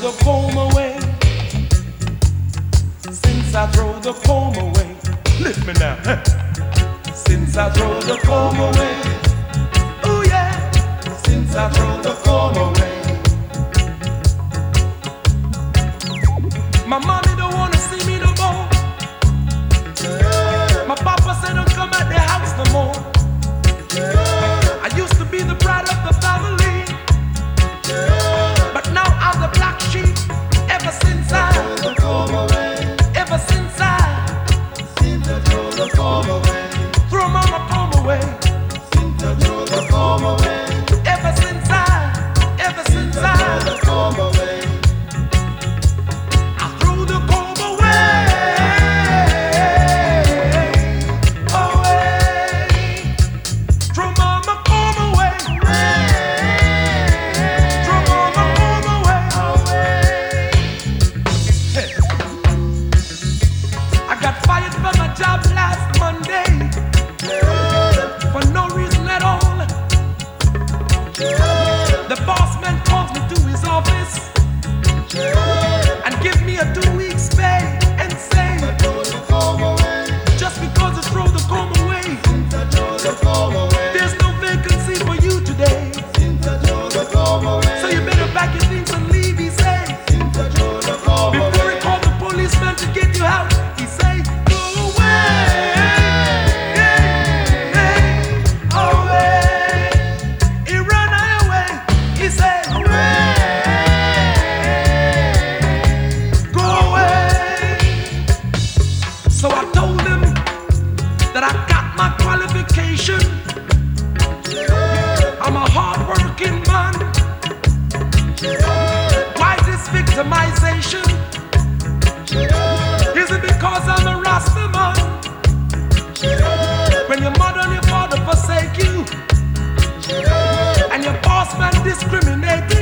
the comb away, since I throw the comb away, lift me now. Since I throw the comb away, oh yeah. Since I throw the comb away, my mommy don't wanna see me no more. My papa said don't come at the house no more. I used to be the pride of the family, but now I'm the black sheep. Ever since I throw the comb away, ever since I throw the comb away, throw mama comb away, since I throw the comb away. Ever since I throw the comb away, I threw the comb away, away. Throw mama comb away, throw mama comb away, away. Hey. I got fired from my job last Monday for no reason at all. The boss man calls me to his office and give me a 2 weeks pay and say, just because I throw the comb away, there's no vacancy for you today. So you better pack your things and leave, he say. Before he called the policeman to get you out, he say, go away, away. He run away, he say, go away. So I told him that I got my qualification. I'm a hard-working man. Why this victimization? Is it because I'm a Rasta man? When your mother and your father forsake you, and your boss man discriminating,